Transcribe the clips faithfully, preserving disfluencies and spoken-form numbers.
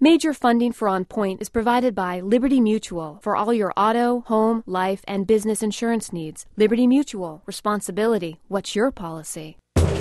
Major funding for On Point is provided by Liberty Mutual for all your auto, home, life, and business insurance needs. Liberty Mutual. Responsibility. What's your policy?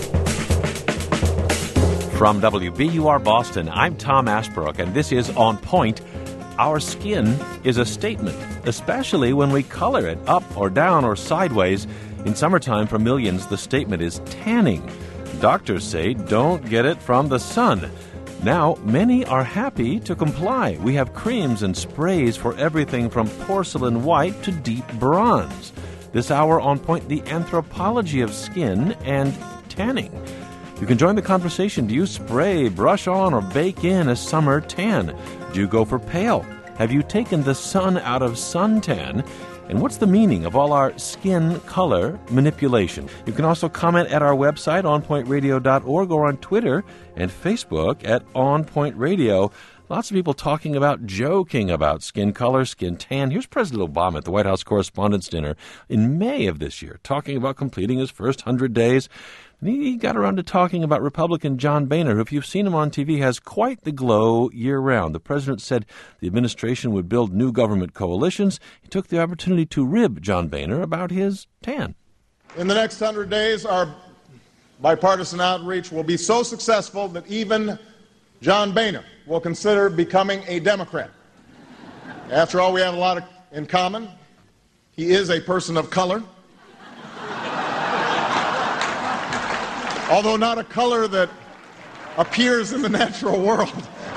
From W B U R Boston, I'm Tom Ashbrook, and this is On Point. Our skin is a statement, especially when we color it up or down or sideways. In summertime, for millions, the statement is tanning. Doctors say don't get it from the sun. Now, many are happy to comply. We have creams and sprays for everything from porcelain white to deep bronze. This hour On Point, the anthropology of skin and tanning. You can join the conversation. Do you spray, brush on, or bake in a summer tan? Do you go for pale? Have you taken the sun out of suntan? And what's the meaning of all our skin color manipulation? You can also comment at our website, on point radio dot org, or on Twitter and Facebook at On Point Radio. Lots of people talking about, joking about skin color, skin tan. Here's President Obama at the White House Correspondents' Dinner in May of this year, talking about completing his first hundred days. And he got around to talking about Republican John Boehner, who, if you've seen him on T V, has quite the glow year-round. The president said the administration would build new government coalitions. He took the opportunity to rib John Boehner about his tan. In the next hundred days, our bipartisan outreach will be so successful that even John Boehner will consider becoming a Democrat. After all, we have a lot of, in common. He is a person of color. Although not a color that appears in the natural world.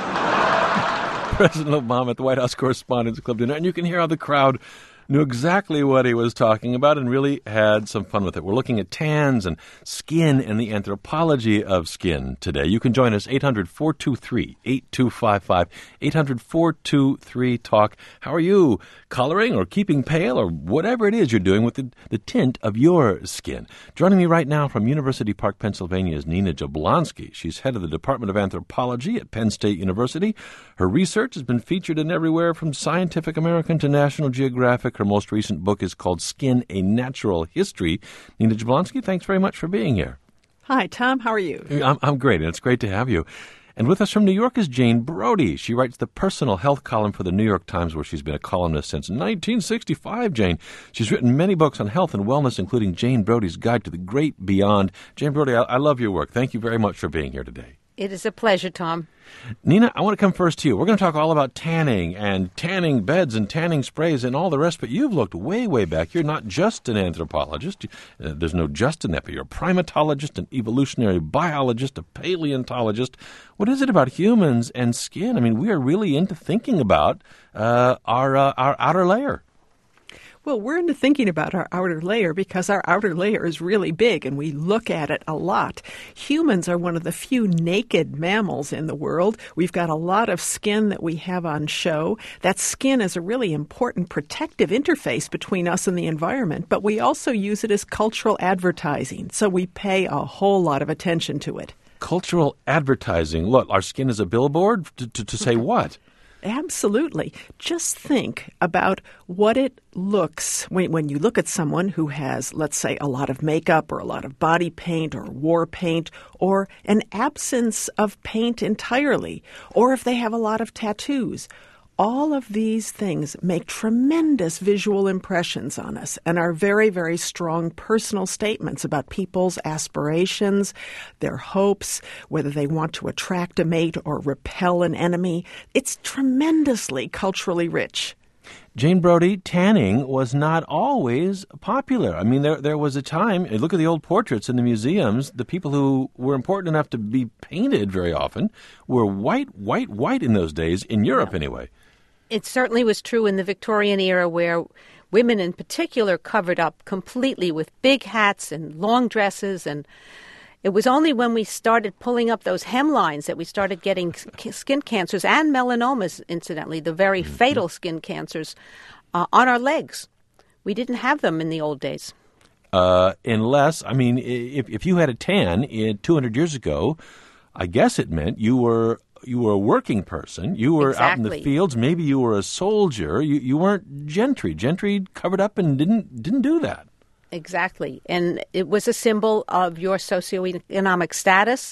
President Obama at the White House Correspondents' Club dinner, and you can hear how the crowd knew exactly what he was talking about and really had some fun with it. We're looking at tans and skin and the anthropology of skin today. You can join us, eight hundred, four two three, eight two five five, eight hundred, four two three, talk. How are you coloring or keeping pale or whatever it is you're doing with the, the tint of your skin? Joining me right now from University Park, Pennsylvania is Nina Jablonski. She's head of the Department of Anthropology at Penn State University. Her research has been featured in everywhere from Scientific American to National Geographic. Her most recent book is called Skin, A Natural History. Nina Jablonski, thanks very much for being here. Hi, Tom. How are you? I'm, I'm great, and it's great to have you. And with us from New York is Jane Brody. She writes the personal health column for the New York Times, where she's been a columnist since nineteen sixty-five, Jane. She's written many books on health and wellness, including Jane Brody's Guide to the Great Beyond. Jane Brody, I, I love your work. Thank you very much for being here today. It is a pleasure, Tom. Nina, I want to come first to you. We're going to talk all about tanning and tanning beds and tanning sprays and all the rest, but you've looked way, way back. You're not just an anthropologist. Uh, there's no just in that, but you're a primatologist, an evolutionary biologist, a paleontologist. What is it about humans and skin? I mean, we are really into thinking about uh, our uh, our outer layer. Well, we're into thinking about our outer layer because our outer layer is really big and we look at it a lot. Humans are one of the few naked mammals in the world. We've got a lot of skin that we have on show. That skin is a really important protective interface between us and the environment, but we also use it as cultural advertising, so we pay a whole lot of attention to it. Cultural advertising. Look, our skin is a billboard to, to, to say what? Absolutely. Just think about what it looks when, when you look at someone who has, let's say, a lot of makeup or a lot of body paint or war paint or an absence of paint entirely, or if they have a lot of tattoos. All of these things make tremendous visual impressions on us and are very, very strong personal statements about people's aspirations, their hopes, whether they want to attract a mate or repel an enemy. It's tremendously culturally rich. Jane Brody, tanning was not always popular. I mean, there there was a time, look at the old portraits in the museums, the people who were important enough to be painted very often were white, white, white in those days, in Europe anyway. It certainly was true in the Victorian era, where women in particular covered up completely with big hats and long dresses. And it was only when we started pulling up those hemlines that we started getting skin cancers and melanomas, incidentally, the very mm-hmm. fatal skin cancers, uh, on our legs. We didn't have them in the old days. Uh, unless, I mean, if, if you had a tan in two hundred years ago, I guess it meant you were... You were a working person. You were exactly. out in the fields. Maybe you were a soldier. You you weren't gentry. Gentry covered up and didn't didn't do that. Exactly. And it was a symbol of your socioeconomic status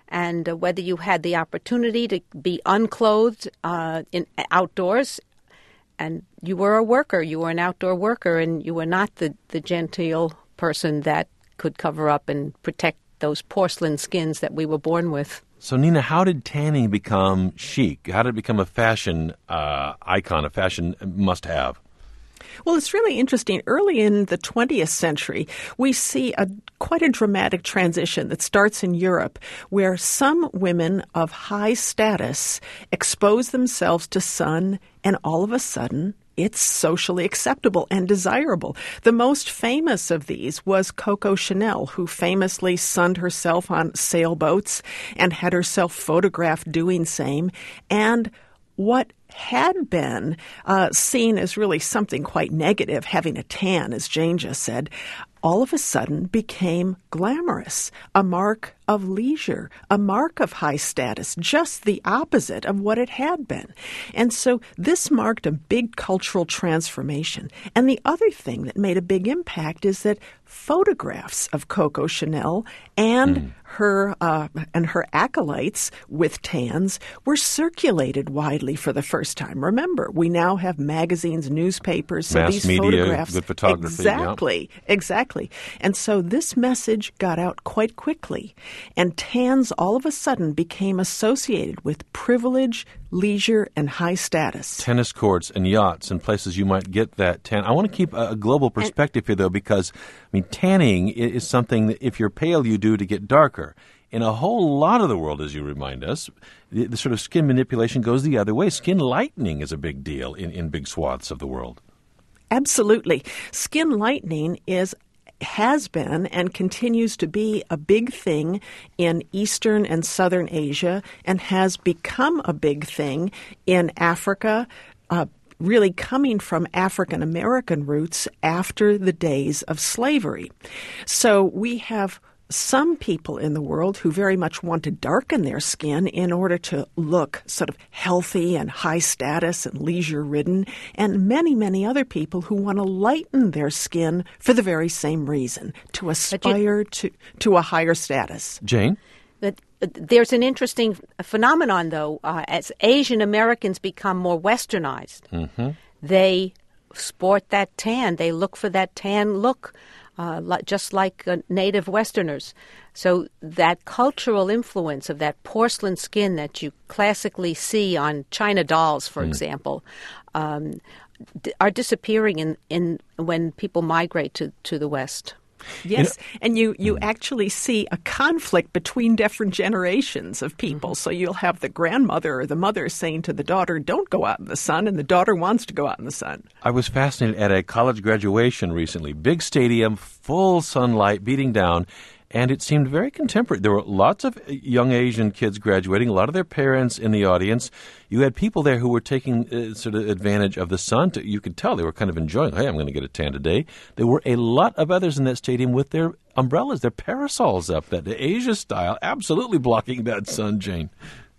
And uh, whether you had the opportunity to be unclothed uh, in outdoors, and you were a worker, you were an outdoor worker, and you were not the, the genteel person that could cover up and protect those porcelain skins that we were born with. So, Nina, how did tanning become chic? How did it become a fashion uh, icon, a fashion must-have? Well, it's really interesting. Early in the twentieth century, we see a quite a dramatic transition that starts in Europe, where some women of high status expose themselves to sun, and all of a sudden, it's socially acceptable and desirable. The most famous of these was Coco Chanel, who famously sunned herself on sailboats and had herself photographed doing same. And what had been uh, seen as really something quite negative, having a tan, as Jane just said, all of a sudden became glamorous, a mark of leisure, a mark of high status, just the opposite of what it had been. And so this marked a big cultural transformation. And the other thing that made a big impact is that photographs of Coco Chanel and mm. her uh, and her acolytes with tans were circulated widely for the first time. Remember, we now have magazines, newspapers, so mass these media, photographs, good photography, exactly, yeah. exactly. And so this message got out quite quickly, and tans all of a sudden became associated with privilege, leisure, and high status. Tennis courts and yachts and places you might get that tan. I want to keep a, a global perspective here, though, because, I mean, tanning is something that if you're pale, you do to get darker. In a whole lot of the world, as you remind us, the, the sort of skin manipulation goes the other way. Skin lightening is a big deal in, in big swaths of the world. Absolutely. Skin lightening is has been and continues to be a big thing in Eastern and Southern Asia, and has become a big thing in Africa, uh, really coming from African American roots after the days of slavery. So we have some people in the world who very much want to darken their skin in order to look sort of healthy and high status and leisure-ridden, and many, many other people who want to lighten their skin for the very same reason, to aspire you, to, to a higher status. Jane? That, uh, there's an interesting phenomenon, though. Uh, as Asian Americans become more westernized, mm-hmm. they sport that tan. They look for that tan look. Uh, just like uh, native Westerners. So that cultural influence of that porcelain skin that you classically see on China dolls, for mm. example, um, d- are disappearing in, in when people migrate to, to the West. Yes, you know, and you, you actually see a conflict between different generations of people. Mm-hmm. So you'll have the grandmother or the mother saying to the daughter, don't go out in the sun, and the daughter wants to go out in the sun. I was fascinated at a college graduation recently. Big stadium, full sunlight beating down, and it seemed very contemporary. There were lots of young Asian kids graduating, a lot of their parents in the audience. You had people there who were taking uh, sort of advantage of the sun. To, you could tell they were kind of enjoying, hey, I'm going to get a tan today. There were a lot of others in that stadium with their umbrellas, their parasols up, that the Asia style, absolutely blocking that sun, Jane.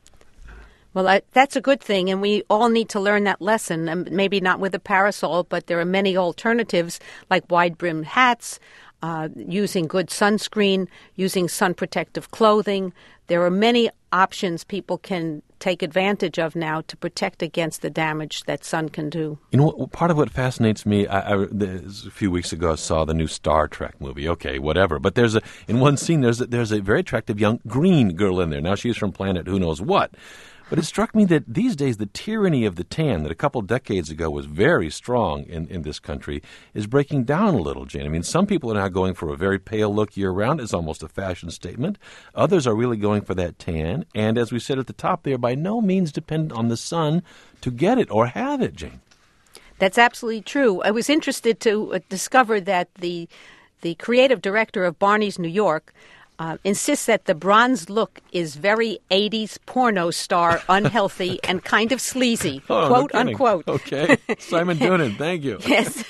Well, I, that's a good thing, and we all need to learn that lesson, and maybe not with a parasol, but there are many alternatives like wide-brimmed hats, Uh, using good sunscreen, using sun protective clothing. There are many options people can take advantage of now to protect against the damage that sun can do. You know, part of what fascinates me, I, I, a few weeks ago I saw the new Star Trek movie. Okay, whatever. But there's a in one scene, there's a, there's a very attractive young green girl in there. Now she's from planet who knows what. But it struck me that these days the tyranny of the tan that a couple decades ago was very strong in, in this country is breaking down a little, Jane. I mean, some people are now going for a very pale look year-round. It's almost a fashion statement. Others are really going for that tan. And as we said at the top, they are by no means dependent on the sun to get it or have it, Jane. That's absolutely true. I was interested to uh, discover that the the creative director of Barney's New York Uh, insists that the bronze look is very eighties porno star, unhealthy, and kind of sleazy, oh, quote, no unquote. Okay. Simon Doonan, thank you. Yes.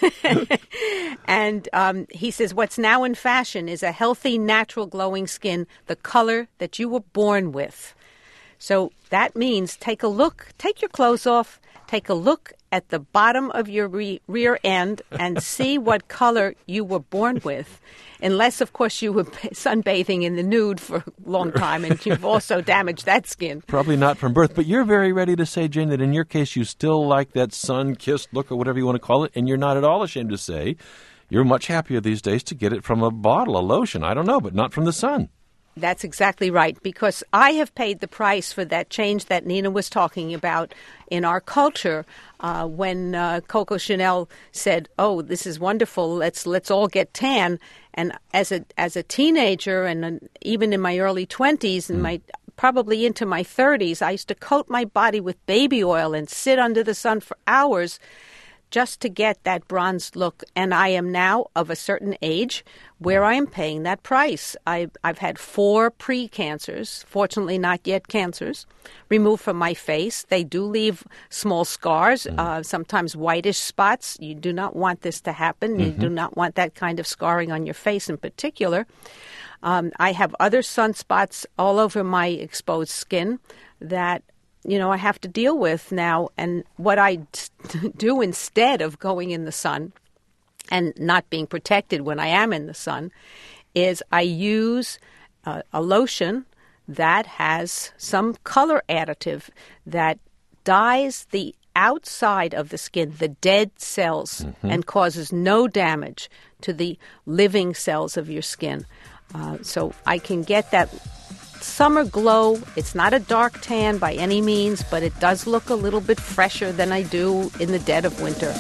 And um, he says what's now in fashion is a healthy, natural, glowing skin, the color that you were born with. So that means take a look, take your clothes off, take a look at the bottom of your re- rear end and see what color you were born with. Unless, of course, you were sunbathing in the nude for a long time and you've also damaged that skin. Probably not from birth. But you're very ready to say, Jane, that in your case you still like that sun-kissed look or whatever you want to call it, and you're not at all ashamed to say you're much happier these days to get it from a bottle, a lotion. I don't know, but not from the sun. That's exactly right, because I have paid the price for that change that Nina was talking about in our culture uh, when uh, Coco Chanel said, "Oh, this is wonderful. Let's let's all get tan." And as a as a teenager, and uh, even in my early twenties, and mm. my probably into my thirties, I used to coat my body with baby oil and sit under the sun for hours just to get that bronzed look. And I am now of a certain age where I am paying that price. I've, I've had four pre-cancers, fortunately not yet cancers, removed from my face. They do leave small scars, mm. uh, sometimes whitish spots. You do not want this to happen. Mm-hmm. You do not want that kind of scarring on your face in particular. Um, I have other sunspots all over my exposed skin that you know, I have to deal with now. And what I do instead of going in the sun and not being protected when I am in the sun is I use uh, a lotion that has some color additive that dyes the outside of the skin, the dead cells, mm-hmm. and causes no damage to the living cells of your skin. Uh, so I can get that summer glow. It's not a dark tan by any means, but it does look a little bit fresher than I do in the dead of winter.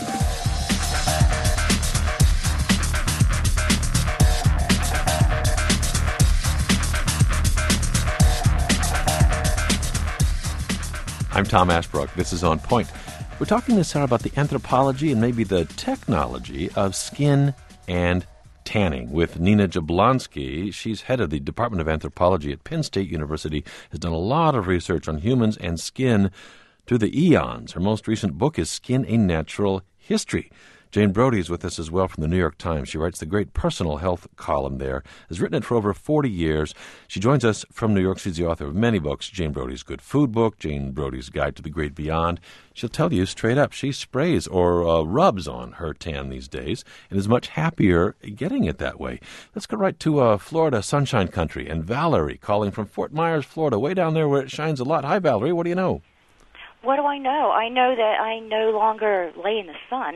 I'm Tom Ashbrook. This is On Point. We're talking this hour about the anthropology and maybe the technology of skin and tanning with Nina Jablonski. She's head of the Department of Anthropology at Penn State University, has done a lot of research on humans and skin through the eons. Her most recent book is Skin: A Natural History. Jane Brody is with us as well from the New York Times. She writes the great personal health column there, has written it for over forty years. She joins us from New York. She's the author of many books, Jane Brody's Good Food Book, Jane Brody's Guide to the Great Beyond. She'll tell you straight up she sprays or uh, rubs on her tan these days and is much happier getting it that way. Let's go right to uh, Florida, Sunshine Country, and Valerie calling from Fort Myers, Florida, way down there where it shines a lot. Hi, Valerie. What do you know? What do I know? I know that I no longer lay in the sun.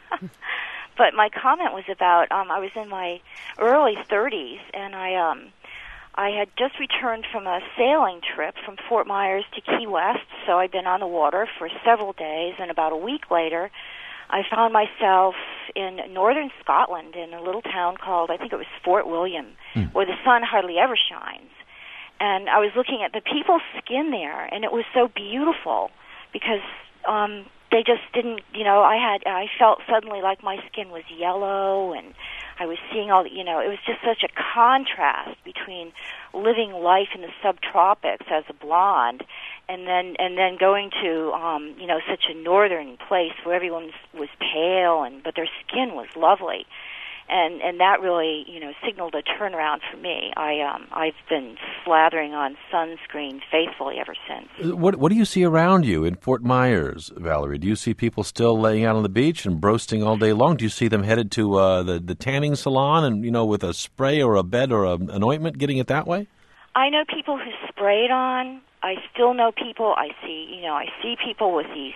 But my comment was about um, I was in my early thirties, and I um, I had just returned from a sailing trip from Fort Myers to Key West, so I'd been on the water for several days, and about a week later, I found myself in northern Scotland in a little town called, I think it was Fort William, mm. where the sun hardly ever shines. And I was looking at the people's skin there, and it was so beautiful because um, they just didn't, you know, I had, I felt suddenly like my skin was yellow, and I was seeing all the, you know, it was just such a contrast between living life in the subtropics as a blonde and then and then going to, um, you know, such a northern place where everyone was pale, and but their skin was lovely. And and that really, you know, signaled a turnaround for me. I um I've been slathering on sunscreen faithfully ever since. What what do you see around you in Fort Myers, Valerie? Do you see people still laying out on the beach and broasting all day long? Do you see them headed to uh, the the tanning salon and, you know, with a spray or a bed or a, an ointment, getting it that way? I know people who spray it on. I still know people. I see, you know, I see people with these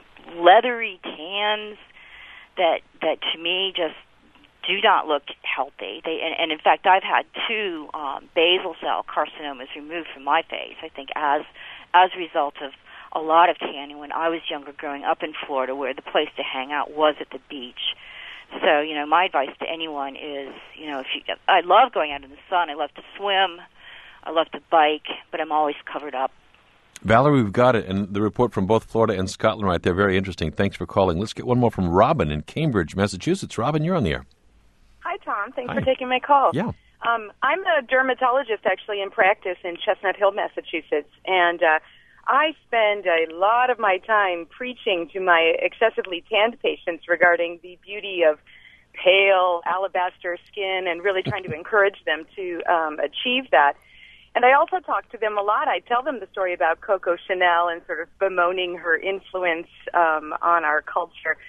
leathery tans that that to me just do not look healthy. They and, and in fact, I've had two um, basal cell carcinomas removed from my face. I think as as a result of a lot of tanning when I was younger, growing up in Florida, where the place to hang out was at the beach. So, you know, my advice to anyone is, you know, if you, I love going out in the sun. I love to swim. I love to bike, but I'm always covered up. Valerie, we've got it, and the report from both Florida and Scotland right there, very interesting. Thanks for calling. Let's get one more from Robin in Cambridge, Massachusetts. Robin, you're on the air. Hi, Tom. Thanks Hi. for taking my call. Yeah. Um, I'm a dermatologist, actually, in practice in Chestnut Hill, Massachusetts, and uh, I spend a lot of my time preaching to my excessively tanned patients regarding the beauty of pale alabaster skin and really trying to encourage them to um, achieve that. And I also talk to them a lot. I tell them the story about Coco Chanel and sort of bemoaning her influence um, on our culture.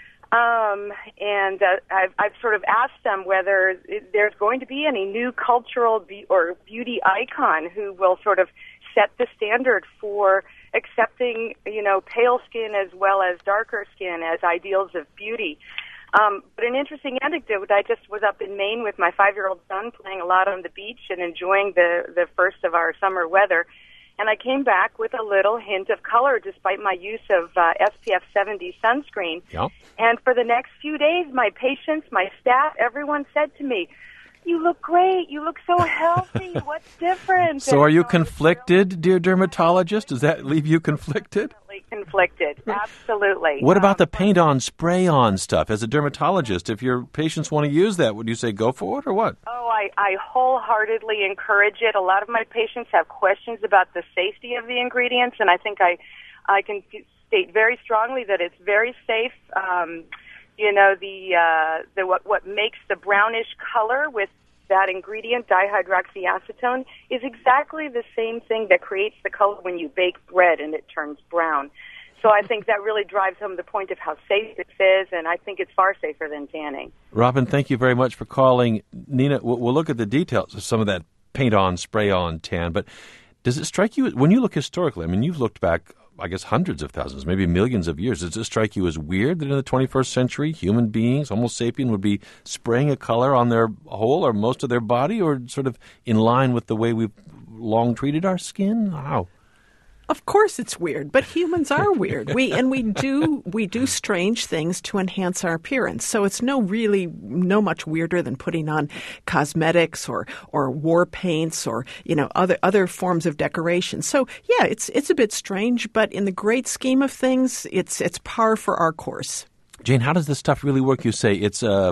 Um, and uh, I've, I've sort of asked them whether there's going to be any new cultural be- or beauty icon who will sort of set the standard for accepting, you know, pale skin as well as darker skin as ideals of beauty. Um, but an interesting anecdote, I just was up in Maine with my five-year-old son playing a lot on the beach and enjoying the, the first of our summer weather. And I came back with a little hint of color despite my use of uh, S P F seventy sunscreen. Yep. And for the next few days, my patients, my staff, everyone said to me, "You look great. You look so healthy. What's different?" So are you conflicted, dear dermatologist? Does that leave you conflicted? Conflicted, absolutely. What about um, the paint-on, spray-on stuff? As a dermatologist, if your patients want to use that, would you say go for it or what? Oh, I, I wholeheartedly encourage it. A lot of my patients have questions about the safety of the ingredients, and I think I, I can state very strongly that it's very safe. Um, you know, the uh, the what what makes the brownish color with that ingredient, dihydroxyacetone, is exactly the same thing that creates the color when you bake bread and it turns brown. So I think that really drives home the point of how safe this is, and I think it's far safer than tanning. Robin, thank you very much for calling. Nina, we'll, we'll look at the details of some of that paint-on, spray-on tan, but does it strike you, when you look historically, I mean, you've looked back, I guess, hundreds of thousands, maybe millions of years. Does it strike you as weird that in the twenty-first century, human beings, Homo sapien, would be spraying a color on their whole or most of their body, or sort of in line with the way we've long treated our skin? How? Of course it's weird, but humans are weird. We and we do we do strange things to enhance our appearance. So it's no really no much weirder than putting on cosmetics or or war paints or, you know, other other forms of decoration. So yeah, it's it's a bit strange, but in the great scheme of things, it's it's par for our course. Jane, how does this stuff really work? You say it's a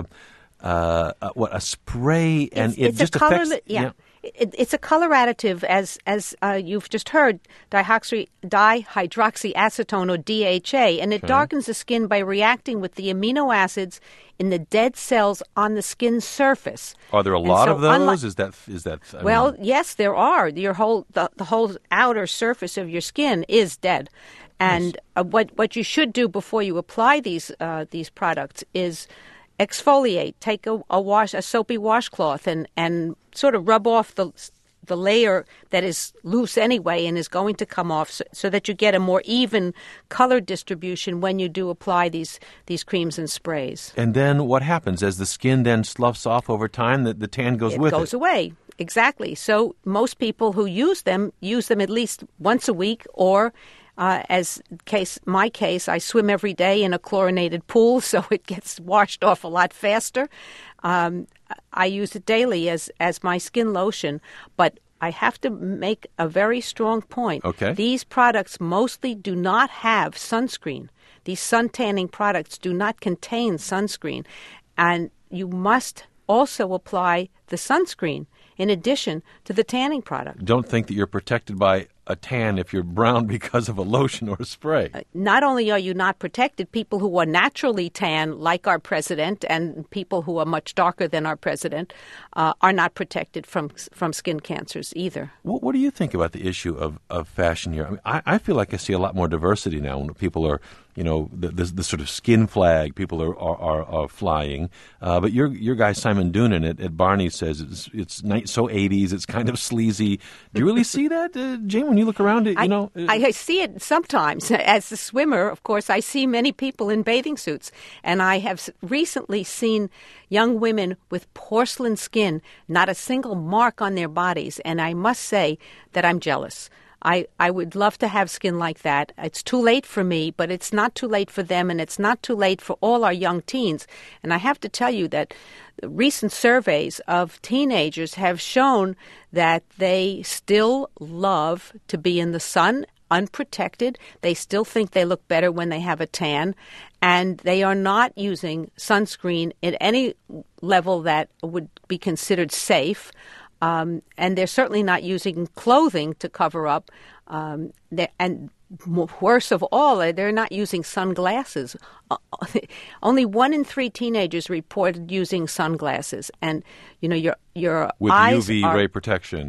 uh, a, what a spray and it's, it it's just a color, affects yeah. yeah. It, it's a color additive, as as uh, you've just heard, dihydroxy, dihydroxyacetone, or D H A, and it Okay. darkens the skin by reacting with the amino acids in the dead cells on the skin surface. Are there a And lot so of those? unlike- is that is that? I well, mean, yes, there are. Your whole the, the whole outer surface of your skin is dead, and uh, what what you should do before you apply these uh, these products is exfoliate. Take a, a wash, a soapy washcloth, and and sort of rub off the the layer that is loose anyway and is going to come off, so, so that you get a more even color distribution when you do apply these these creams and sprays. and then what happens as the skin then sloughs off over time? The, the tan goes It with goes it. away. Exactly. So most people who use them use them at least once a week, or uh, as case my case, I swim every day in a chlorinated pool, so it gets washed off a lot faster. Um, I use it daily as as my skin lotion, but I have to make a very strong point. Okay. These products mostly do not have sunscreen. These sun tanning products do not contain sunscreen, and you must also apply the sunscreen in addition to the tanning product. Don't think that you're protected by a tan if you're brown because of a lotion or a spray. Not only are you not protected, people who are naturally tan, like our president, and people who are much darker than our president, uh, are not protected from from skin cancers either. What, what do you think about the issue of, of fashion here? I mean, I, I feel like I see a lot more diversity now when people are, you know, the, the, the sort of skin flag people are are, are, are flying. Uh, but your your guy Simon Doonan at, at Barney's says it's it's ni- so eighties, it's kind of sleazy. Do you really see that, uh, Jane? When you look around it, you I, know, uh, I, I see it sometimes. As a swimmer, of course, I see many people in bathing suits, and I have s- recently seen young women with porcelain skin, not a single mark on their bodies, and I must say that I'm jealous. I, I would love to have skin like that. It's too late for me, but it's not too late for them, and it's not too late for all our young teens. And I have to tell you that recent surveys of teenagers have shown that they still love to be in the sun unprotected. They still think they look better when they have a tan, and they are not using sunscreen at any level that would be considered safe. Um, and they're certainly not using clothing to cover up. Um, and worse of all, they're not using sunglasses. Uh, only one in three teenagers reported using sunglasses. And, you know, your your with eyes U V are, ray protection.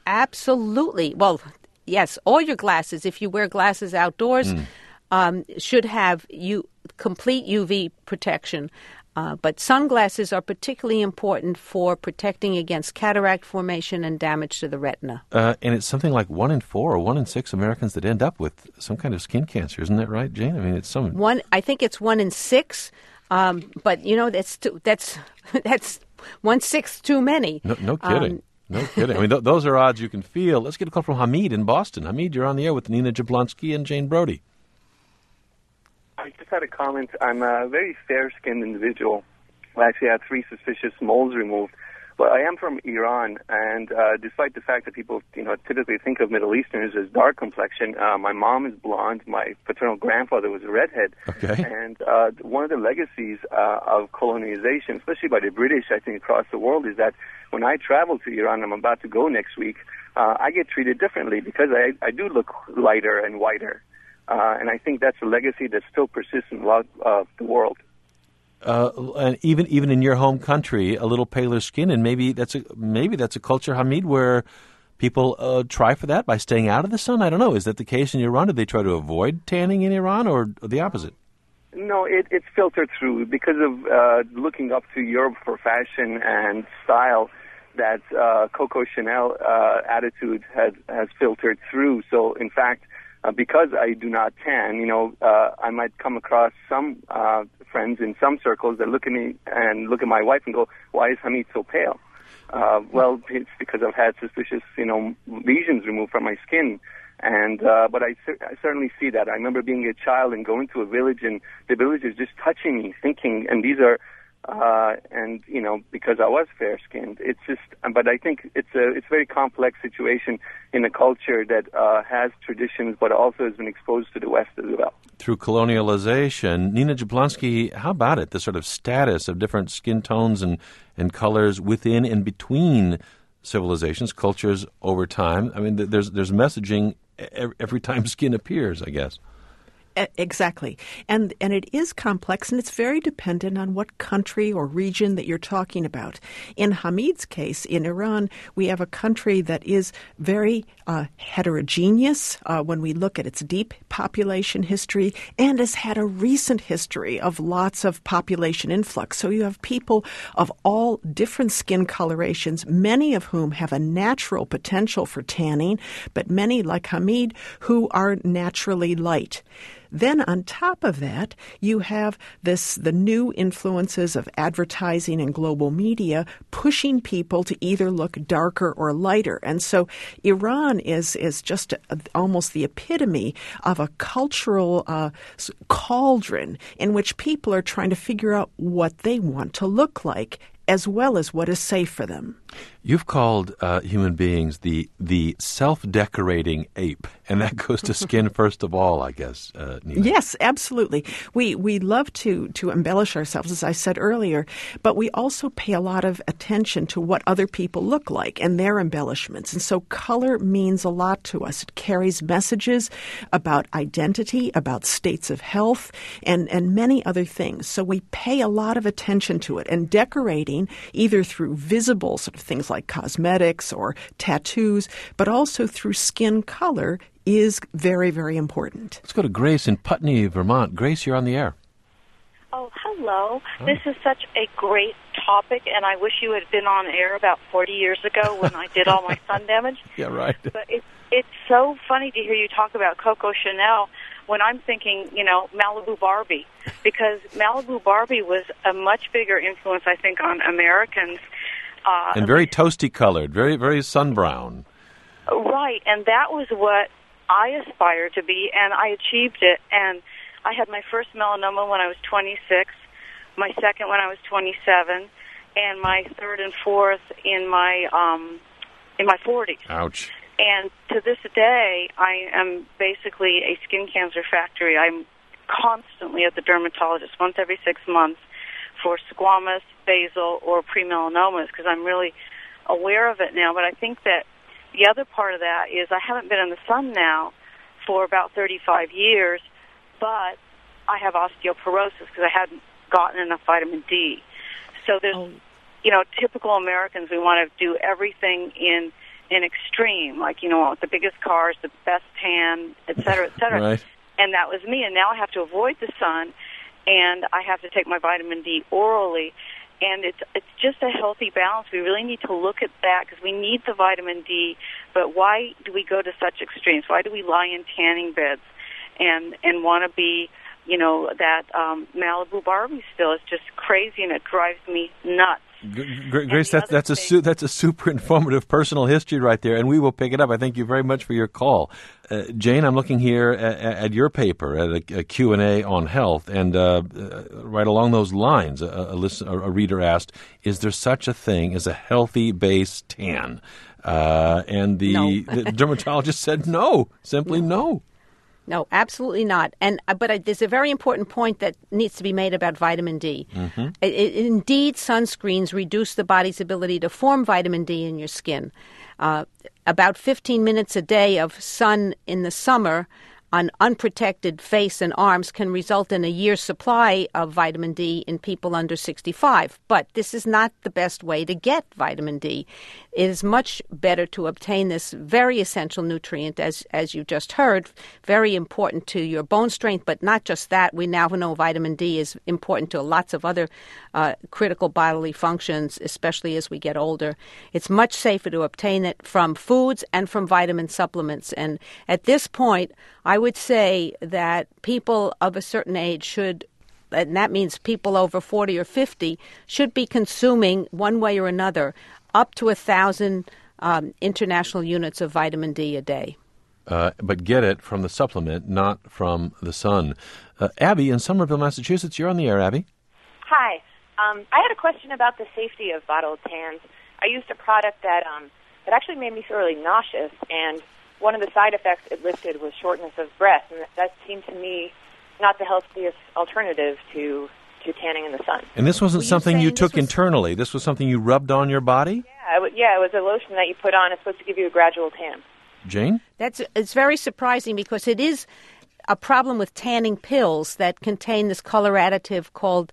Absolutely. Well, yes, all your glasses, if you wear glasses outdoors, mm. um, should have you complete U V protection. Uh, but sunglasses are particularly important for protecting against cataract formation and damage to the retina. Uh, and it's something like one in four or one in six Americans that end up with some kind of skin cancer. Isn't that right, Jane? I mean, it's some one. I think it's one in six. Um, but you know, that's too, that's that's one sixth too many. No, no kidding. Um, no kidding. I mean, th- those are odds you can feel. Let's get a call from Hamid in Boston. Hamid, you're on the air with Nina Jablonski and Jane Brody. I just had a comment. I'm a very fair-skinned individual. I actually had three suspicious moles removed. But I am from Iran, and uh, despite the fact that people, you know, typically think of Middle Easterners as dark complexion, uh, my mom is blonde. My paternal grandfather was a redhead. Okay. And uh, one of the legacies uh, of colonization, especially by the British, I think, across the world, is that when I travel to Iran, I'm about to go next week, uh, I get treated differently because I, I do look lighter and whiter. Uh, and I think that's a legacy that still persists in a lot of the world. Uh, and even even in your home country, a little paler skin, and maybe that's a maybe that's a culture, Hamid, where people uh, try for that by staying out of the sun. I don't know. Is that the case in Iran? Did they try to avoid tanning in Iran, or the opposite? No, it, it's filtered through because of uh, looking up to Europe for fashion and style. That uh, Coco Chanel uh, attitude has has filtered through. So, in fact. Uh, because I do not tan, you know, uh, I might come across some uh, friends in some circles that look at me and look at my wife and go, "Why is Hamid so pale?" Uh, well, it's because I've had suspicious, you know, lesions removed from my skin. And uh, but I, I certainly see that. I remember being a child and going to a village, and the villagers just touching me, thinking, and these are. Uh, and, you know, because I was fair-skinned, it's just, but I think it's a, it's a very complex situation in a culture that uh, has traditions, but also has been exposed to the West as well. Through colonialization. Nina Jablonski, how about it, the sort of status of different skin tones and, and colors within and between civilizations, cultures over time? I mean, there's there's messaging every time skin appears, I guess. Exactly. And and it is complex, and it's very dependent on what country or region that you're talking about. In Hamid's case, in Iran, we have a country that is very uh, heterogeneous uh, when we look at its deep population history, and has had a recent history of lots of population influx. So you have people of all different skin colorations, many of whom have a natural potential for tanning, but many, like Hamid, who are naturally light. Then on top of that, you have this the new influences of advertising and global media pushing people to either look darker or lighter. And so Iran is is just a, almost the epitome of a cultural uh, cauldron in which people are trying to figure out what they want to look like, as well as what is safe for them. You've called uh, human beings the the self-decorating ape, and that goes to skin first of all, I guess, uh, Nina. Yes, absolutely. We we love to, to embellish ourselves, as I said earlier, but we also pay a lot of attention to what other people look like and their embellishments. And so color means a lot to us. It carries messages about identity, about states of health, and, and many other things. So we pay a lot of attention to it. And decorating, either through visible sort of things like cosmetics or tattoos, but also through skin color, is very, very important. Let's go to Grace in Putney, Vermont. Grace, you're on the air. Oh, hello. Oh. This is such a great topic, and I wish you had been on air about forty years ago when I did all my sun damage. Yeah, right. But it's, it's so funny to hear you talk about Coco Chanel when I'm thinking, you know, Malibu Barbie, because Malibu Barbie was a much bigger influence, I think, on Americans. Uh, and very toasty colored, very, very sun-brown. Right, and that was what I aspired to be, and I achieved it. And I had my first melanoma when I was twenty-six, my second when I was twenty-seven, and my third and fourth in my um, in my forties. Ouch. And to this day, I am basically a skin cancer factory. I'm constantly at the dermatologist once every six months for squamous, basal, or pre-melanomas because I'm really aware of it now. But I think that the other part of that is I haven't been in the sun now for about thirty-five years, but I have osteoporosis because I hadn't gotten enough vitamin D. So there's, oh. you know, typical Americans, we want to do everything in an extreme, like, you know, the biggest cars, the best tan, et cetera, et cetera. Right. And that was me. And now I have to avoid the sun, and I have to take my vitamin D orally. And it's it's just a healthy balance. We really need to look at that because we need the vitamin D. But why do we go to such extremes? Why do we lie in tanning beds and and want to be, you know, that um, Malibu Barbie still? It's just crazy, and it drives me nuts. Grace, that's that's a su- that's a super informative personal history right there, and we will pick it up. I thank you very much for your call, uh, Jane. I'm looking here at, at your paper at a, a Q and A on health, and uh, uh, right along those lines, a, a, listen, a reader asked, "Is there such a thing as a healthy base tan?" Uh, and the, no. the dermatologist said, "No, simply no." No, absolutely not. And uh, but uh, there's a very important point that needs to be made about vitamin D. Mm-hmm. It, it, indeed, sunscreens reduce the body's ability to form vitamin D in your skin. Uh, about fifteen minutes a day of sun in the summer on unprotected face and arms can result in a year's supply of vitamin D in people under sixty-five. But this is not the best way to get vitamin D. It is much better to obtain this very essential nutrient, as as you just heard, very important to your bone strength, but not just that. We now know vitamin D is important to lots of other uh, critical bodily functions, especially as we get older. It's much safer to obtain it from foods and from vitamin supplements. And at this point, I would say that people of a certain age should, and that means people over forty or fifty, should be consuming one way or another up to a thousand um, international units of vitamin D a day. Uh, but get it from the supplement, not from the sun. Uh, Abby in Somerville, Massachusetts, you're on the air, Abby. Hi. Um, I had a question about the safety of bottled tans. I used a product that um, that actually made me thoroughly nauseous, and one of the side effects it listed was shortness of breath, and that, that seemed to me not the healthiest alternative to, to tanning in the sun. And this wasn't Were you something you saying took this was- internally. This was something you rubbed on your body? Yeah, it, wa- yeah, it was a lotion that you put on. It's supposed to give you a gradual tan. Jane? That's it's very surprising because it is a problem with tanning pills that contain this color additive called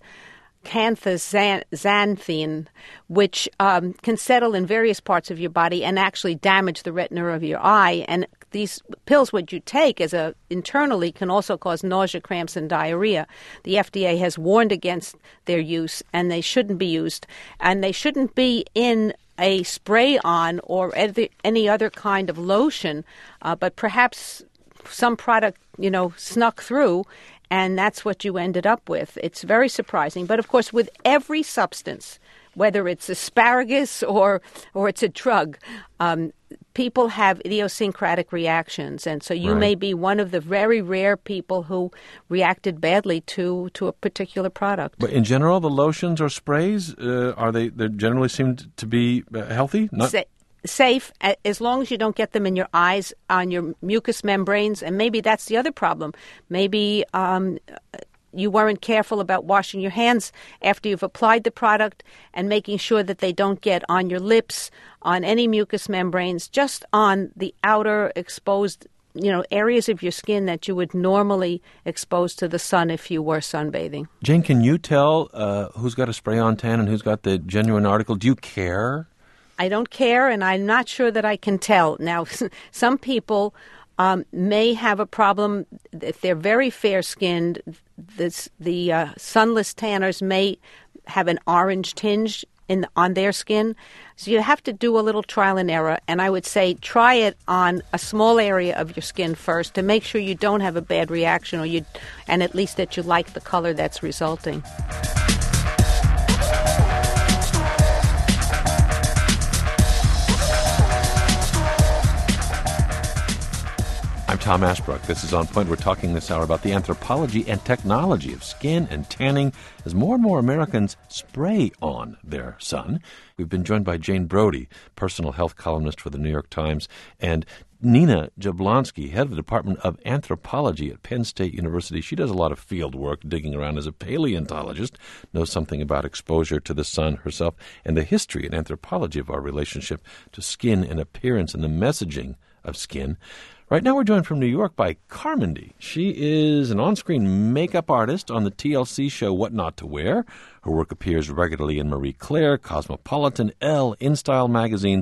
canthaxanthine, which um, can settle in various parts of your body and actually damage the retina of your eye. And these pills, what you take as a internally, can also cause nausea, cramps, and diarrhea. The F D A has warned against their use, and they shouldn't be used. And they shouldn't be in a spray-on or any other kind of lotion, uh, but perhaps some product, you know, snuck through, and that's what you ended up with. It's very surprising. But, of course, with every substance, whether it's asparagus or or it's a drug, um, people have idiosyncratic reactions. And so you Right. may be one of the very rare people who reacted badly to, to a particular product. But in general, the lotions or sprays, uh, are they, they generally seem to be uh, healthy? Not- Sa- safe, a- as long as you don't get them in your eyes, on your mucous membranes. And maybe that's the other problem. Maybe um, you weren't careful about washing your hands after you've applied the product and making sure that they don't get on your lips, on any mucous membranes, just on the outer exposed, you know, areas of your skin that you would normally expose to the sun if you were sunbathing. Jane, can you tell uh, who's got a spray-on tan and who's got the genuine article? Do you care? I don't care, and I'm not sure that I can tell. Now, some people um, may have a problem if they're very fair-skinned. This, the uh, sunless tanners may have an orange tinge in on their skin. So you have to do a little trial and error, and I would say try it on a small area of your skin first to make sure you don't have a bad reaction, or you, and at least that you like the color that's resulting. I'm Tom Ashbrook. This is On Point. We're talking this hour about the anthropology and technology of skin and tanning as more and more Americans spray on their sun. We've been joined by Jane Brody, personal health columnist for the New York Times, and Nina Jablonski, head of the Department of Anthropology at Penn State University. She does a lot of field work, digging around as a paleontologist, knows something about exposure to the sun herself, and the history and anthropology of our relationship to skin and appearance and the messaging of skin. Right now we're joined from New York by Carmody. She is an on-screen makeup artist on the T L C show What Not to Wear. Her work appears regularly in Marie Claire, Cosmopolitan, Elle, InStyle magazines.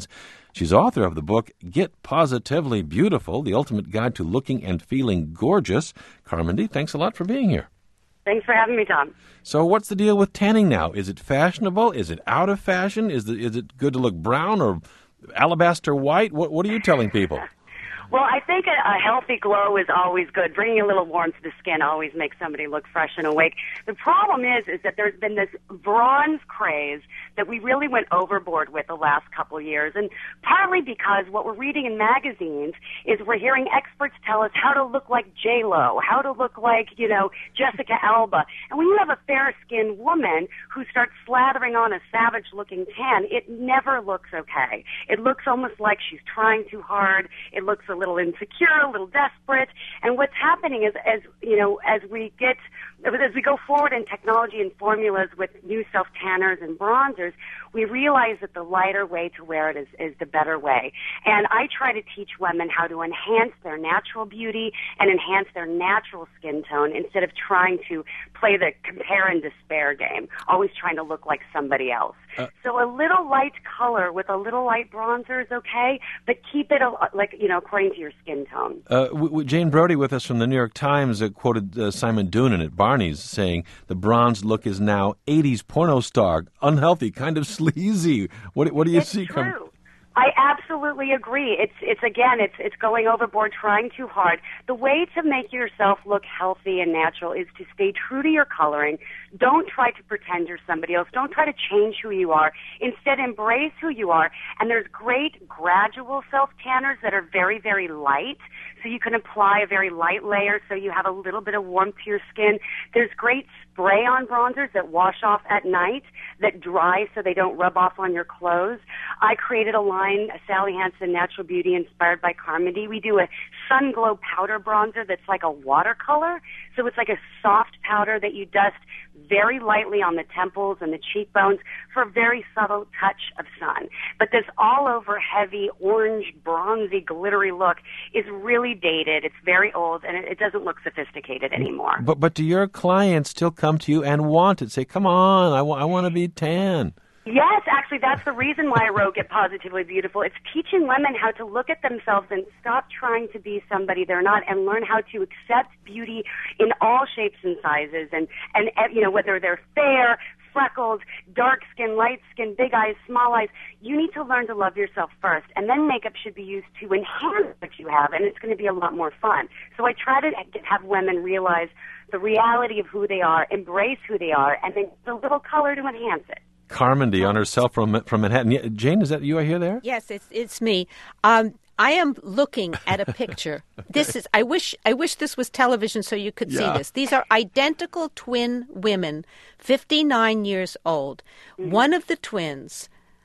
She's author of the book, Get Positively Beautiful, The Ultimate Guide to Looking and Feeling Gorgeous. Carmody, thanks a lot for being here. Thanks for having me, Tom. So what's the deal with tanning now? Is it fashionable? Is it out of fashion? Is, the, is it good to look brown or alabaster white? What, what are you telling people? Well, I think a, a healthy glow is always good. Bringing a little warmth to the skin always makes somebody look fresh and awake. The problem is, is that there's been this bronze craze that we really went overboard with the last couple of years, and partly because what we're reading in magazines is we're hearing experts tell us how to look like J Lo, how to look like, you know, Jessica Alba. And when you have a fair-skinned woman who starts slathering on a savage-looking tan, it never looks okay. It looks almost like she's trying too hard. It looks a little insecure, a little desperate. And what's happening is, as you know, as we get, as we go forward in technology and formulas with new self-tanners and bronzers, we realize that the lighter way to wear it is, is the better way. And I try to teach women how to enhance their natural beauty and enhance their natural skin tone instead of trying to play the compare and despair game, always trying to look like somebody else. Uh, so a little light color with a little light bronzer is okay, but keep it a, like, you know, according to your skin tone. Uh, w- w- Jane Brody with us from the New York Times uh, quoted uh, Simon Doonan at Barney's saying the bronze look is now eighties porno star, unhealthy, kind of sleazy. What, what do you it's see? True. Come- I absolutely agree. It's it's again, it's it's going overboard, trying too hard. The way to make yourself look healthy and natural is to stay true to your coloring. Don't try to pretend you're somebody else. Don't try to change who you are. Instead, embrace who you are. And there's great gradual self-tanners that are very, very light. So you can apply a very light layer so you have a little bit of warmth to your skin. There's great spray-on bronzers that wash off at night, that dry so they don't rub off on your clothes. I created a line, Sally Hansen Natural Beauty, inspired by Carmody. We do a Sun Glow powder bronzer that's like a watercolor. So it's like a soft powder that you dust very lightly on the temples and the cheekbones for a very subtle touch of sun. But this all-over heavy, orange, bronzy, glittery look is really dated. It's very old, and it, it doesn't look sophisticated anymore. But but do your clients still come to you and want it? Say, come on, I, w- I want to be tan. Yes, actually, that's the reason why I wrote Get Positively Beautiful. It's teaching women how to look at themselves and stop trying to be somebody they're not, and learn how to accept beauty in all shapes and sizes, and, and you know, whether they're fair, freckled, dark skin, light skin, big eyes, small eyes. You need to learn to love yourself first, and then makeup should be used to enhance what you have, and it's going to be a lot more fun. So I try to have women realize the reality of who they are, embrace who they are, and then a little color to enhance it. Carmody on herself from from Manhattan. Jane, is that you I hear there? Yes, it's it's me. Um, I am looking at a picture. This is. I wish. I wish this was television so you could yeah. see this. These are identical twin women, fifty-nine years old. Mm-hmm. One of the twins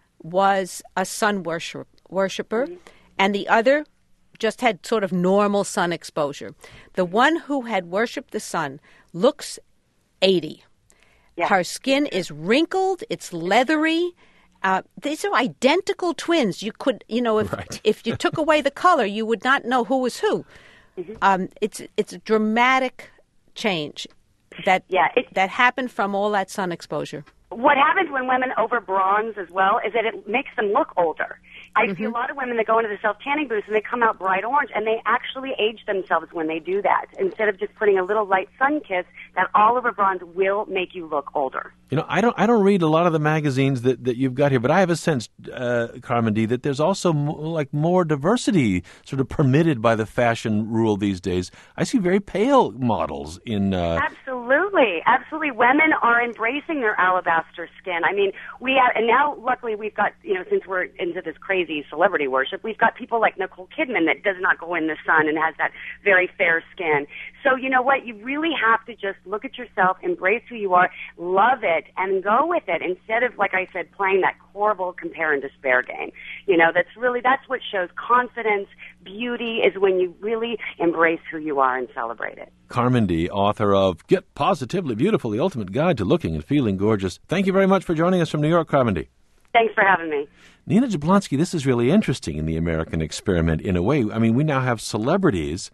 was a sun worship, worshiper, mm-hmm. and the other just had sort of normal sun exposure. The one who had worshipped the sun looks eighty. Yeah. Her skin is wrinkled. It's leathery. Uh, these are identical twins. You could, you know, if right. if you took away the color, you would not know who was who. Mm-hmm. Um, it's it's a dramatic change that yeah, it, that happened from all that sun exposure. What happens when women over bronze as well is that it makes them look older. I mm-hmm. see a lot of women that go into the self-tanning booths and they come out bright orange, and they actually age themselves when they do that. Instead of just putting a little light sun kiss, that all over bronze will make you look older. You know, I don't I don't read a lot of the magazines that, that you've got here, but I have a sense, uh, Carmody, that there's also mo- like more diversity sort of permitted by the fashion rule these days. I see very pale models in... Uh... Absolutely. Absolutely. Women are embracing their alabaster skin. I mean, we have, and now luckily we've got, you know, since we're into this crazy celebrity worship, we've got people like Nicole Kidman that does not go in the sun and has that very fair skin. So you know what? You really have to just look at yourself, embrace who you are, love it, and go with it instead of, like I said, playing that horrible compare and despair game. You know, that's really, that's what shows confidence, beauty, is when you really embrace who you are and celebrate it. Carmody, author of Get Positively Beautiful, The Ultimate Guide to Looking and Feeling Gorgeous. Thank you very much for joining us from New York, Carmody. Thanks for having me. Nina Jablonski, this is really interesting in the American experiment in a way. I mean, we now have celebrities,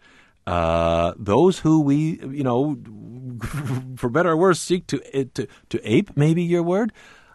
uh, those who we, you know, for better or worse, seek to to, to ape, maybe your word,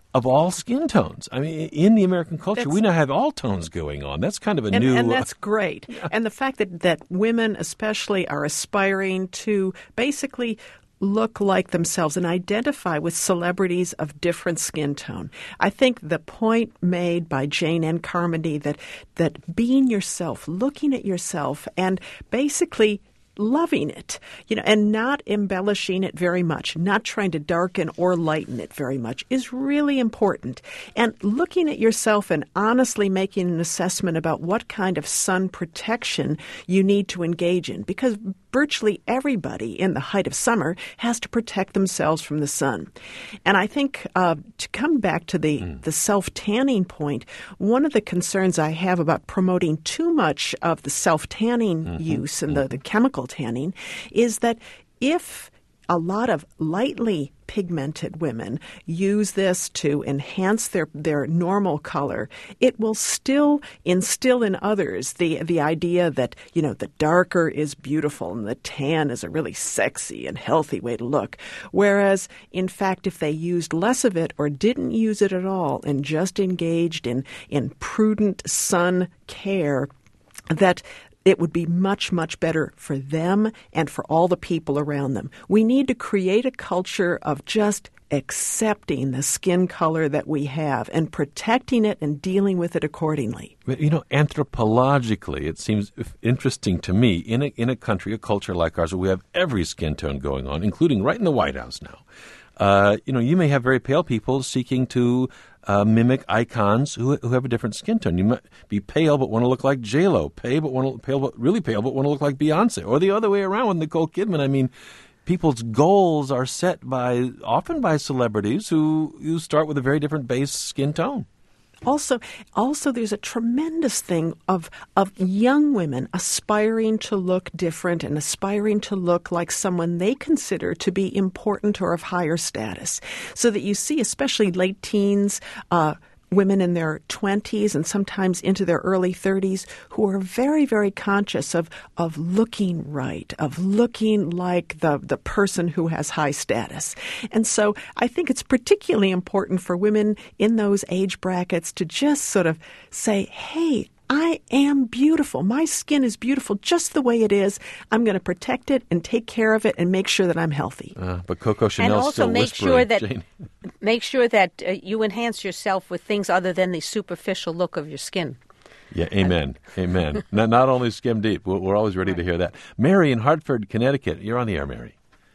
of all skin tones. I mean, in the American culture, That's, we now have all tones going on. That's kind of a and, new... And that's great. Yeah. And the fact that, that women especially are aspiring to basically look like themselves and identify with celebrities of different skin tone. I think the point made by Jane and Carmody that that being yourself, looking at yourself, and basically loving it, you know, and not embellishing it very much, not trying to darken or lighten it very much is really important. And looking at yourself and honestly making an assessment about what kind of sun protection you need to engage in, because virtually everybody in the height of summer has to protect themselves from the sun. And I think uh, to come back to the, mm. the self-tanning point, one of the concerns I have about promoting too much of the self-tanning mm-hmm. use and mm-hmm. the, the chemical tanning is that if a lot of lightly pigmented women use this to enhance their, their normal color, it will still instill in others the the idea that, you know, the darker is beautiful and the tan is a really sexy and healthy way to look. Whereas, in fact, if they used less of it or didn't use it at all and just engaged in, in prudent sun care, that it would be much, much better for them and for all the people around them. We need to create a culture of just accepting the skin color that we have and protecting it and dealing with it accordingly. You know, anthropologically, it seems interesting to me, in a, in a country, a culture like ours, where we have every skin tone going on, including right in the White House now. Uh, you know, you may have very pale people seeking to uh, mimic icons who who have a different skin tone. You might be pale but want to look like J Lo, pale but want to pale but really pale but want to look like Beyonce, or the other way around with Nicole Kidman. I mean, people's goals are set by often by celebrities who who start with a very different base skin tone. Also, also, there's a tremendous thing of of young women aspiring to look different and aspiring to look like someone they consider to be important or of higher status. So that you see, especially late teens, uh, women in their twenties and sometimes into their early thirties who are very, very conscious of of looking right, of looking like the, the person who has high status. And so I think it's particularly important for women in those age brackets to just sort of say, hey, I am beautiful. My skin is beautiful just the way it is. I'm going to protect it and take care of it and make sure that I'm healthy. Uh, but Coco Chanel's still make whispering. Sure that, Jane. Make sure that uh, you enhance yourself with things other than the superficial look of your skin. Yeah, amen, amen. Not, not only skim deep. We're, we're always ready to hear that. Mary in Hartford, Connecticut. You're on the air, Mary.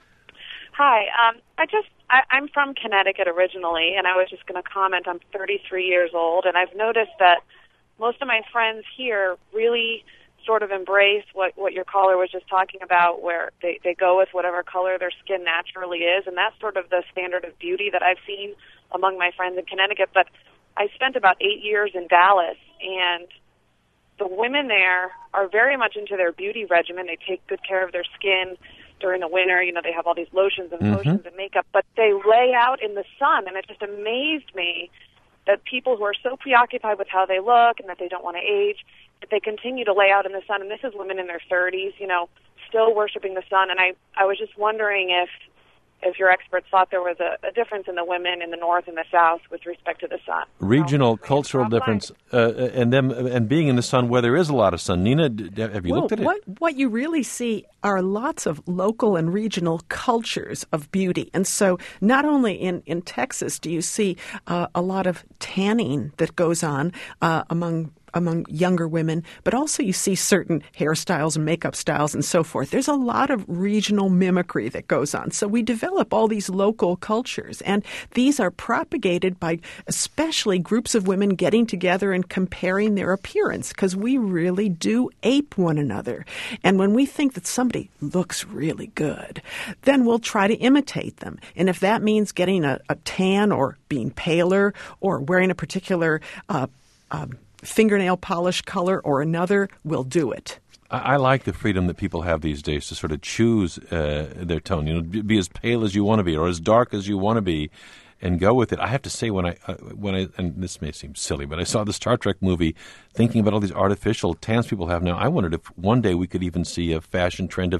Hi. Um, I just, I, I'm from Connecticut originally, and I was just going to comment. I'm thirty-three years old, and I've noticed that most of my friends here really sort of embrace what, what your caller was just talking about, where they, they go with whatever color their skin naturally is, and that's sort of the standard of beauty that I've seen among my friends in Connecticut. But I spent about eight years in Dallas, and the women there are very much into their beauty regimen. They take good care of their skin during the winter. You know, they have all these lotions and mm-hmm. potions and makeup, but they lay out in the sun, and it just amazed me that people who are so preoccupied with how they look and that they don't want to age, that they continue to lay out in the sun. And this is women in their thirties, you know, still worshiping the sun. And I, I was just wondering if if your experts thought there was a, a difference in the women in the north and the south with respect to the sun. Regional, so, cultural difference, uh, and them and being in the sun where there is a lot of sun. Nina, have you well, looked at it? What, what you really see are lots of local and regional cultures of beauty. And so not only in, in Texas do you see uh, a lot of tanning that goes on uh, among among younger women, but also you see certain hairstyles and makeup styles and so forth. There's a lot of regional mimicry that goes on. So we develop all these local cultures, and these are propagated by especially groups of women getting together and comparing their appearance, because we really do ape one another. And when we think that somebody looks really good, then we'll try to imitate them. And if that means getting a, a tan or being paler or wearing a particular uh, um, fingernail polish color or another, will do it. I, I like the freedom that people have these days to sort of choose uh, their tone. You know, be, be as pale as you want to be or as dark as you want to be, and go with it. I have to say, when I uh, when I and this may seem silly, but I saw the Star Trek movie, thinking about all these artificial tans people have now, I wondered if one day we could even see a fashion trend of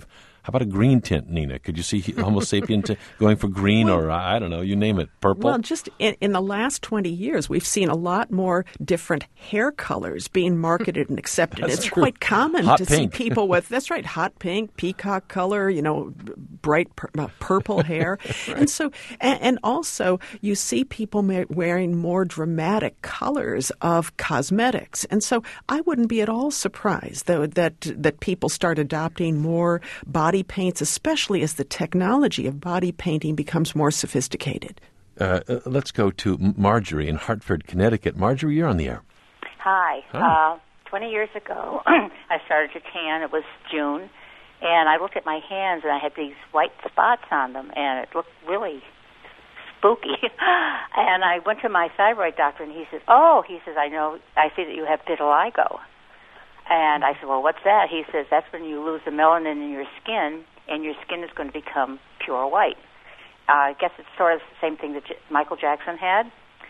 How about a green tint, Nina? Could you see Homo sapien t- going for green or, I don't know, you name it, purple? Well, just in, in the last twenty years, we've seen a lot more different hair colors being marketed and accepted. It's true. quite common Hot to pink. see people with, that's right, hot pink, peacock color, you know, bright pur- uh, purple hair. Right. And so, and, and also, you see people ma- wearing more dramatic colors of cosmetics. And so I wouldn't be at all surprised, though, that, that people start adopting more body paints, especially as the technology of body painting becomes more sophisticated. Uh, uh, let's go to Marjorie in Hartford, Connecticut. Marjorie, you're on the air. Hi. Hi. Uh, twenty years ago, I started to tan. It was June, and I looked at my hands, and I had these white spots on them, and it looked really spooky. And I went to my thyroid doctor, and he says, oh, he says, I know, I see that you have vitiligo. And I said, well, what's that? He says, that's when you lose the melanin in your skin, and your skin is going to become pure white. Uh, I guess it's sort of the same thing that J- Michael Jackson had.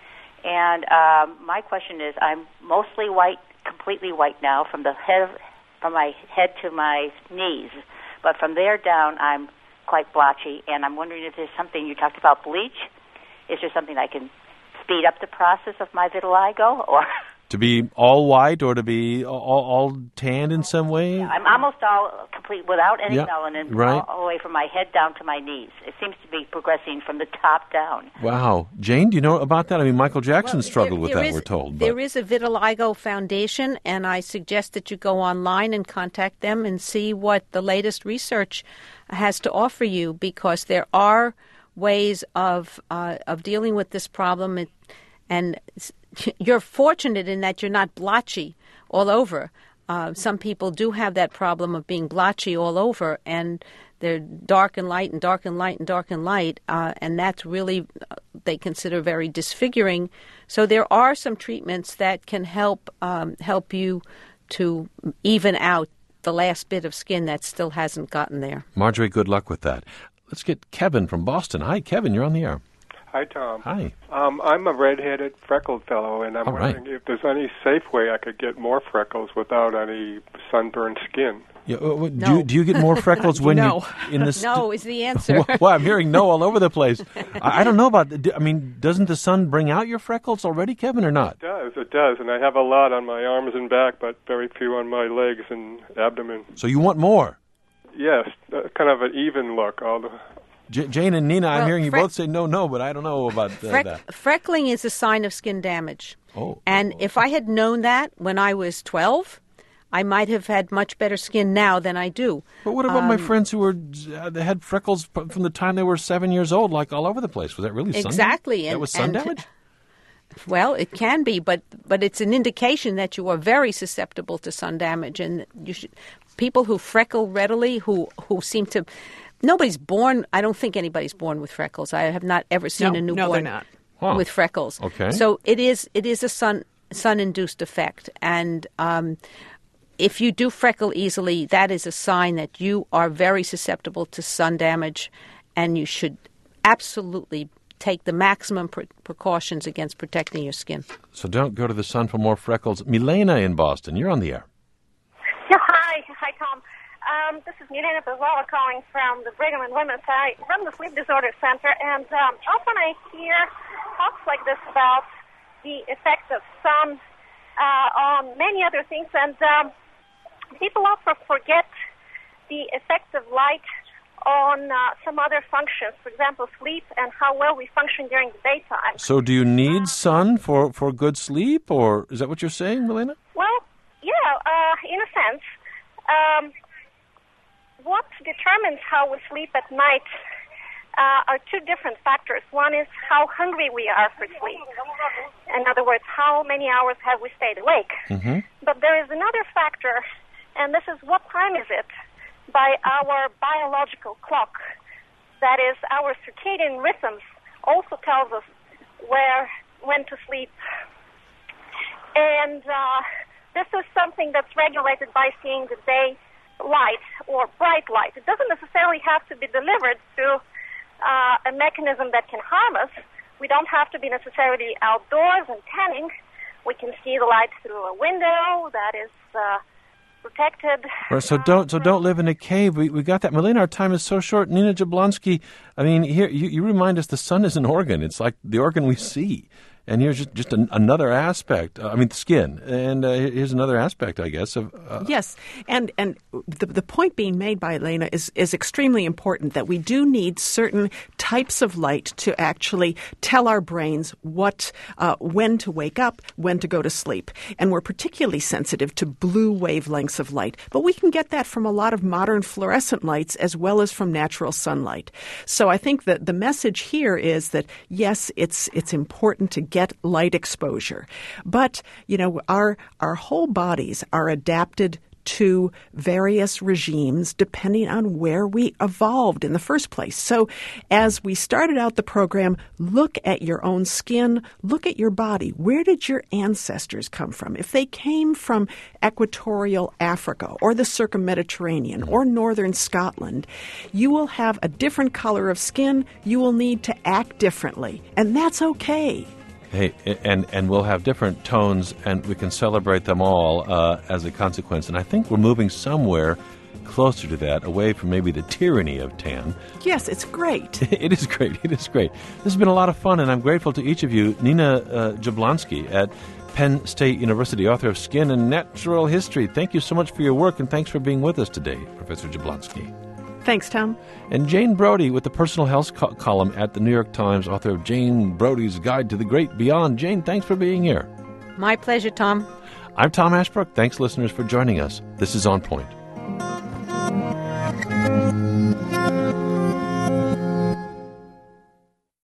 And um, my question is, I'm mostly white, completely white now, from the head, from my head to my knees. But from there down, I'm quite blotchy, and I'm wondering if there's something, you talked about bleach. Is there something I can speed up the process of my vitiligo, or... To be all white or to be all, all tanned in some way? I'm almost all complete without any Yeah, melanin, right. all, all the way from my head down to my knees. It seems to be progressing from the top down. Wow. Jane, do you know about that? I mean, Michael Jackson Well, struggled there- with there that, is- we're told. There is a Vitiligo Foundation, and I suggest that you go online and contact them and see what the latest research has to offer you, because there are ways of uh, of dealing with this problem, and, and you're fortunate in that you're not blotchy all over. Uh, some people do have that problem of being blotchy all over, and they're dark and light and dark and light and dark and light, uh, and that's really, uh, they consider very disfiguring. So there are some treatments that can help um, help you to even out the last bit of skin that still hasn't gotten there. Marjorie, good luck with that. Let's get Kevin from Boston. Hi, Kevin, you're on the air. Hi, Tom. Hi. Um, I'm a red-headed, freckled fellow, and I'm All right. wondering if there's any safe way I could get more freckles without any sunburned skin. Yeah, uh, what- do, No. you, do you get more freckles when No. you in the No is the answer. Well, I'm hearing no all over the place. I, I don't know about. The, I mean, doesn't the sun bring out your freckles already, Kevin, or not? It does, it does, and I have a lot on my arms and back, but very few on my legs and abdomen. So you want more? Yes, uh, kind of an even look. All the J- Jane and Nina, I'm Well, hearing you freck- both say no, no, but I don't know about uh, Freck- that. freckling is a sign of skin damage. Oh. And if I had known that when I was twelve, I might have had much better skin now than I do. But what about my Um, friends who were uh, they had freckles p- from the time they were seven years old, like all over the place? Was that really sun Exactly. That and- was sun and- damage? Well, it can be, but but it's an indication that you are very susceptible to sun damage, and you should. People who freckle readily, who who seem to, nobody's born. I don't think anybody's born with freckles. I have not ever seen No, a no, newborn they're not. Huh. with freckles. Okay. So it is it is a sun sun induced effect, and um, if you do freckle easily, that is a sign that you are very susceptible to sun damage, and you should absolutely take the maximum pre- precautions against protecting your skin. So don't go to the sun for more freckles. Milena in Boston, you're on the air. Yeah, hi. Hi, Tom. Um, this is Milena Bezala calling from the Brigham and Women's. I run the Sleep Disorder Center, and um, often I hear talks like this about the effect of sun uh, on many other things, and um, people often forget the effect of light on uh, some other functions, for example, sleep and how well we function during the daytime. So do you need sun for, for good sleep, or is that what you're saying, Milena? Well, yeah, uh, in a sense. Um, what determines how we sleep at night uh, are two different factors. One is how hungry we are for sleep. In other words, how many hours have we stayed awake? Mm-hmm. But there is another factor, and this is what time is it by our biological clock. That is, our circadian rhythms also tells us where, when to sleep. And uh, this is something that's regulated by seeing the day light or bright light. It doesn't necessarily have to be delivered through uh, a mechanism that can harm us. We don't have to be necessarily outdoors and tanning. We can see the light through a window that is uh, protected. Right, so don't so don't live in a cave. We we got that. Milena, our time is so short. Nina Jablonski, I mean, here you, you remind us the sun is an organ. It's like the organ we see. And here's just, just an, another aspect. Uh, I mean, the skin. And uh, here's another aspect, I guess. Of uh, yes, and and the the point being made by Elena is is extremely important. That we do need certain types of light to actually tell our brains what uh, when to wake up, when to go to sleep, and we're particularly sensitive to blue wavelengths of light. But we can get that from a lot of modern fluorescent lights as well as from natural sunlight. So I think that the message here is that yes, it's it's important to get light exposure. But, you know, our our whole bodies are adapted to various regimes depending on where we evolved in the first place. So as we started out the program, look at your own skin, look at your body. Where did your ancestors come from? If they came from equatorial Africa or the circum-Mediterranean or northern Scotland, you will have a different color of skin. You will need to act differently, and that's okay. Hey, and, and we'll have different tones, and we can celebrate them all uh, as a consequence. And I think we're moving somewhere closer to that, away from maybe the tyranny of tan. Yes, it's great. It is great. It is great. This has been a lot of fun, and I'm grateful to each of you. Nina uh, Jablonski at Penn State University, author of Skin and Natural History. Thank you so much for your work, and thanks for being with us today, Professor Jablonski. Thanks, Tom. And Jane Brody with the Personal Health co- column at the New York Times, author of Jane Brody's Guide to the Great Beyond. Jane, thanks for being here. My pleasure, Tom. I'm Tom Ashbrook. Thanks, listeners, for joining us. This is On Point.